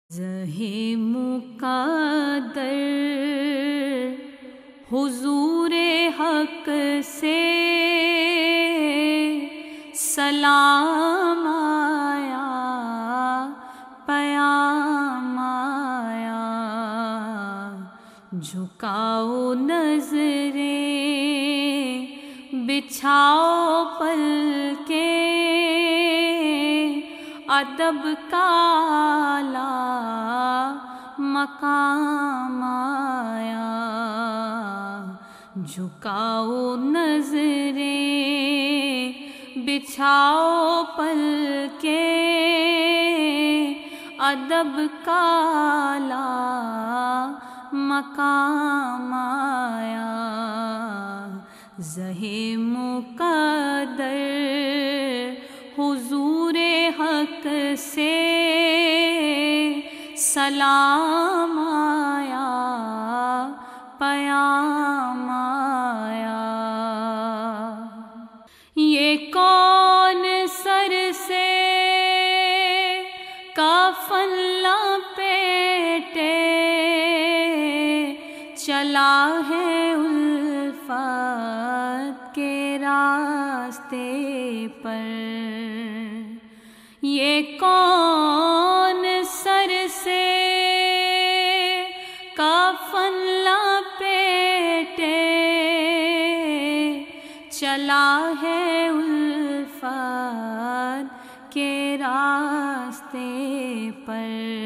زہے مقدر حضور حق سے سلام آیا، پیام آیا، جھکاؤ نظریں، بچھاؤ پلکیں، ادب کا اعلیٰ مقام آیا، جھکاؤ نظریں، بچھاؤ پلکیں، ادب کا اعلیٰ مقام آیا، زہے مقدر حضور حق سے سلام آیا، پیام آیا۔ یہ کون سر سے کفن لپیٹے چلا ہے الفت کے راستے پر؟ یہ کون سر سے کفن لپیٹے چلا ہے الفت کے راستے پر؟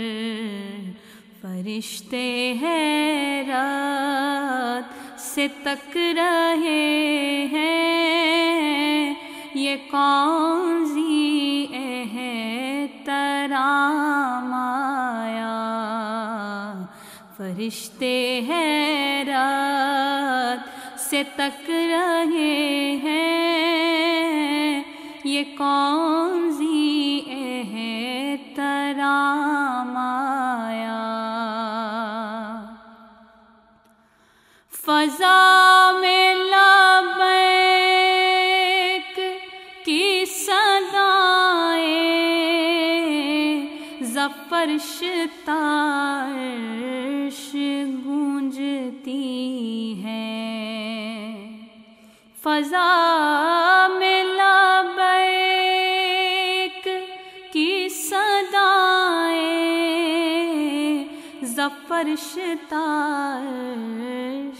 فرشتے حیرت سے تک رہے ہیں، یہ کون ذی احترام آیا؟ فرشتے حیرت سے تک رہے ہیں، یہ کون ذی احترام آیا؟ فضا میں لبیک کی صدائیں زفرش تارش گونجتی ہیں، فضا میں لبیک کی صدائیں زفرش تارش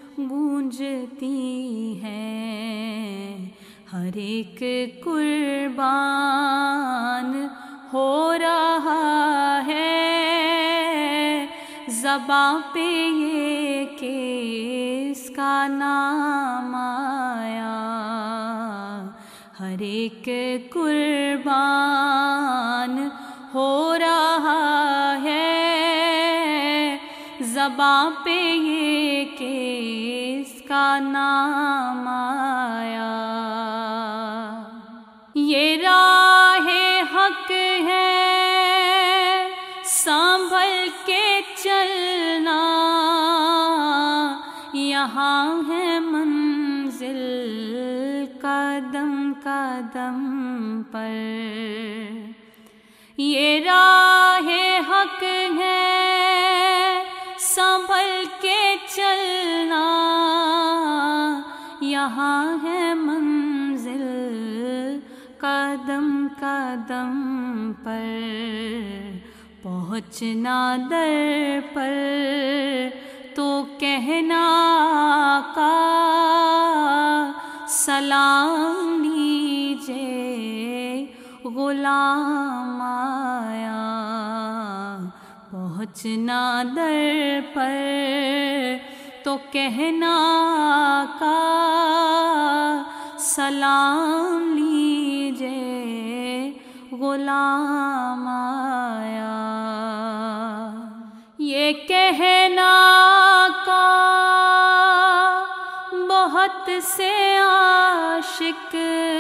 گونجتی ہیں، ہر ایک قربان ہو رہا ہے زباں پہ یہ کہ اس کا نام آیا، ہر ایک قربان ہو رہا ہے زباں پہ یہ کہ اس کا نام آیا۔ یہ راہ حق ہے سنبھل کے چلنا، یہاں ہے منزل قدم قدم پر، یہ راہ حق ہے سنبھل کے چلنا، یہاں ہے منزل قدم قدم پر، پہنچنا در پر تو کہنا آقا سلام لیجے غلام آیا، پہنچنا در پر تو کہنا آقا سلام لیجے غلام آیا۔ یہ کہنا آقا بہت سے عاشق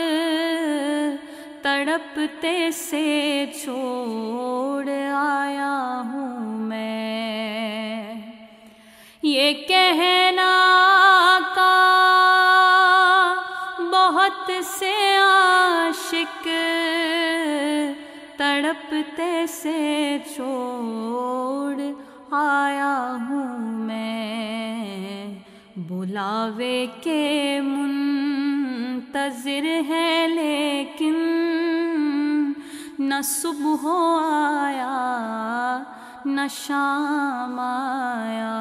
تڑپتے سے چھوڑ آیا ہوں میں، یہ کہنا آقا بہت سے عاشق تڑپ تڑپتے سے چھوڑ آیا ہوں میں، بلاوے کے منتظر ہے لیکن نہ صبح آیا نہ شام آیا،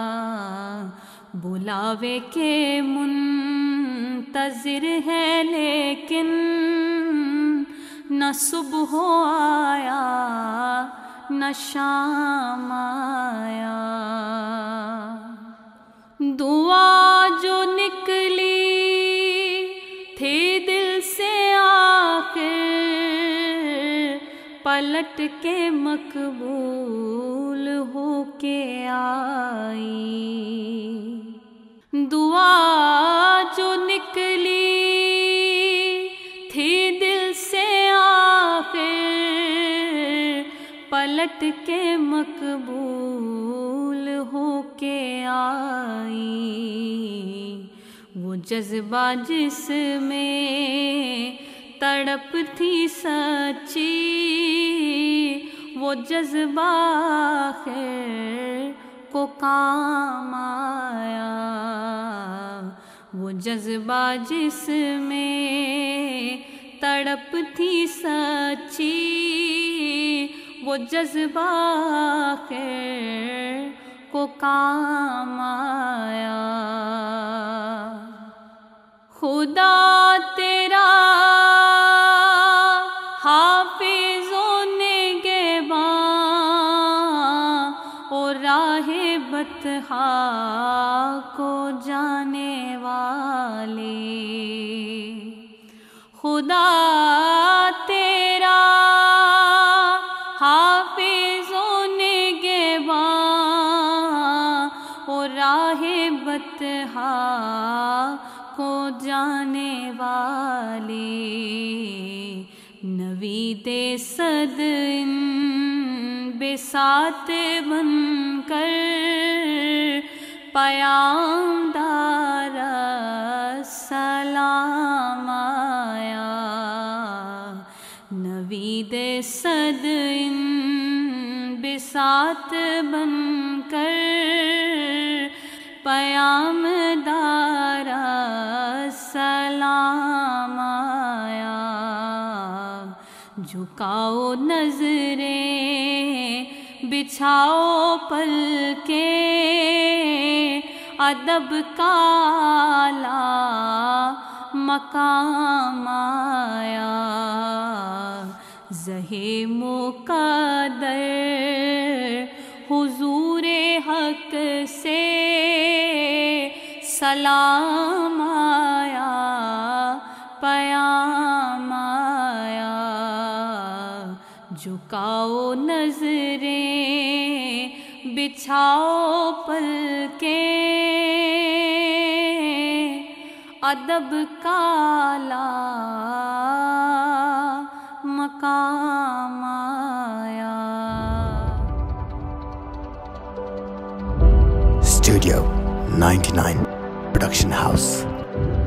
بلاوے کے منتظر ہے لیکن نہ صبح آیا نہ شام آیا۔ دعا جو نکلی تھی دل سے آخر پلٹ کے مقبول ہو کے آئی، دعا جو نکلی تھی دل سے آخر پلٹ کے مقبول ہو کے آئی، وہ جذبہ جس میں تڑپ تھی سچی، وہ جذبہ آخر کو کام آیا، وہ جذبہ جس میں تڑپ تھی سچی، وہ جذبہ آخر کو کام آیا۔ خدا تیرا حافظ و نگہباں اور راہ بطحا کو جانے والے، خدا تیرا حافظ و نگہباں اور راہ بطحا کو جانے والے، نوید صد ان بساط بن کر پیام دار سلام آیا، نوید صد ان بساط بن کر پیام دار سلام آیا، جھکاؤ نظریں بچھاؤ پلکیں ادب کا اعلیٰ مقام آیا، زہے مقدر حضور حق سے سلام آیا پیام آیا، جھکاؤ نظریں بچھاؤ پلکیں ادب کا اعلیٰ مقام آیا۔ Studio 99 Production House